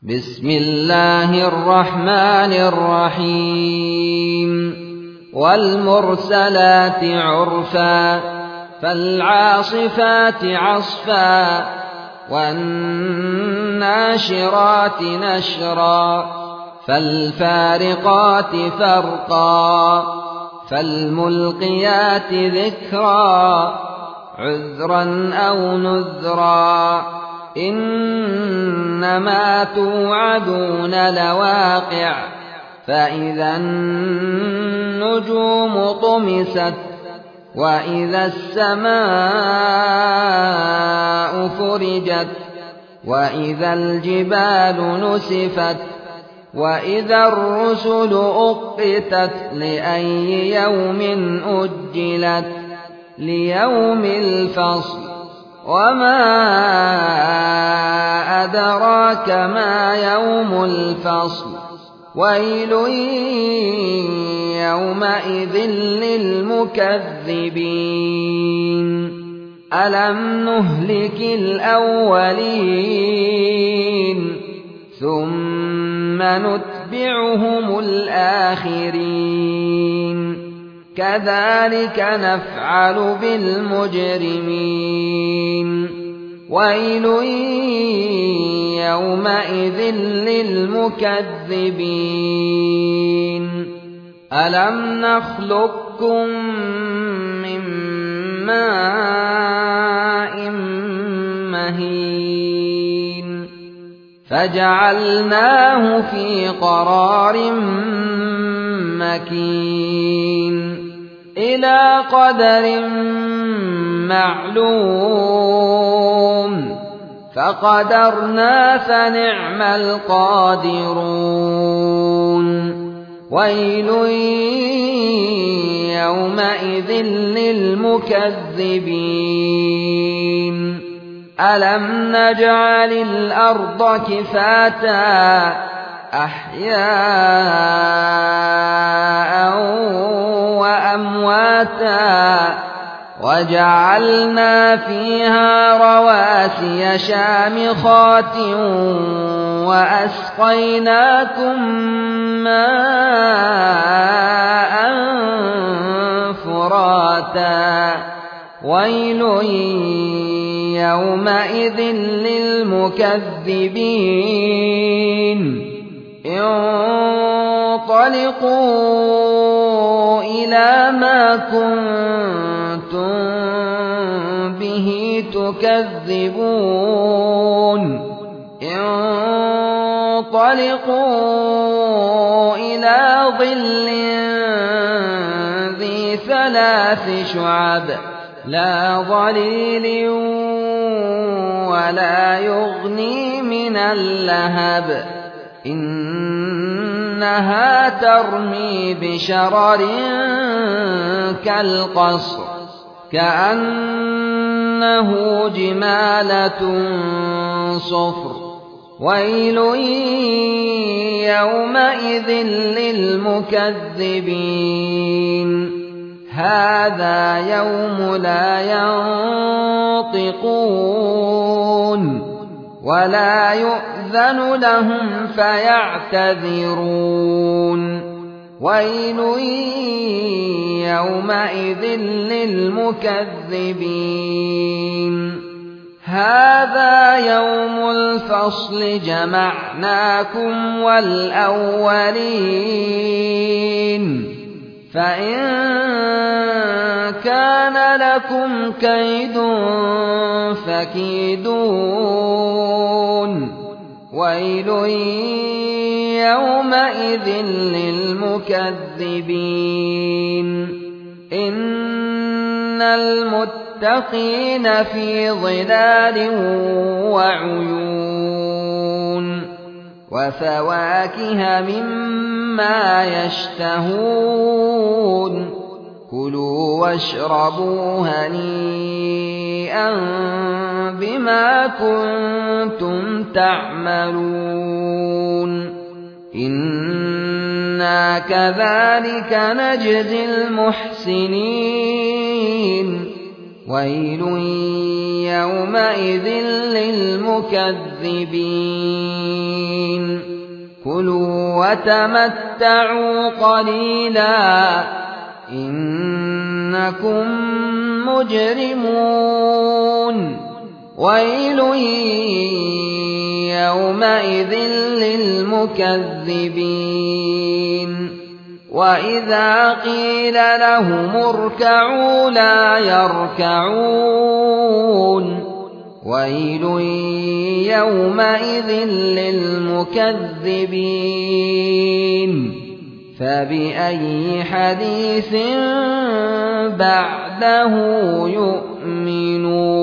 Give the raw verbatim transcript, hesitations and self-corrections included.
بسم الله الرحمن الرحيم والمرسلات عرفا فالعاصفات عصفا والناشرات نشرا فالفارقات فرقا فالملقيات ذكرا عذرا أو نذرا إنما توعدون لواقع فإذا النجوم طمست وإذا السماء فرجت وإذا الجبال نسفت وإذا الرسل أقتت لأي يوم أجلت ليوم الفصل وما أدراك ما يوم الفصل ويل يومئذ للمكذبين ألم نهلك الأولين ثم نتبعهم الآخرين كذلك نفعل بالمجرمين ويل يومئذ للمكذبين ألم نخلقكم من ماء مهين فجعلناه في قرار مكين إلى قدر معلوم فقدرنا فنعم القادرون ويل يومئذ للمكذبين ألم نجعل الأرض كفاتا أحياء وأمواتا وجعلنا فيها رواسي شامخات وأسقيناكم ماء فراتا ويل يومئذ للمكذبين انطلقوا إلى ما كنتم به تكذبون انطلقوا إلى ظل ذي ثلاث شعب لا ظليل ولا يغني من اللهب إنها ترمي بشرر كالقصر كأنه جمالة صفر ويل يومئذ للمكذبين هذا يوم لا ينطقون ولا يؤذن لهم فيعتذرون ويل يومئذ للمكذبين هذا يوم الفصل جمعناكم والأولين فإن كان لكم كيد فكيدون ويل يومئذ للمكذبين إن المتقين في ظلال وعيون وفواكه مما يشتهون كلوا واشربوا هنيئا بما كنتم تعملون إنا كذلك نجزي المحسنين ويل يومئذ للمكذبين وتمتعوا قليلا إنكم مجرمون ويل يومئذ للمكذبين وإذا قيل لهم اركعوا لا يركعون ويل يومئذ للمكذبين فبأي حديث بعده يؤمنون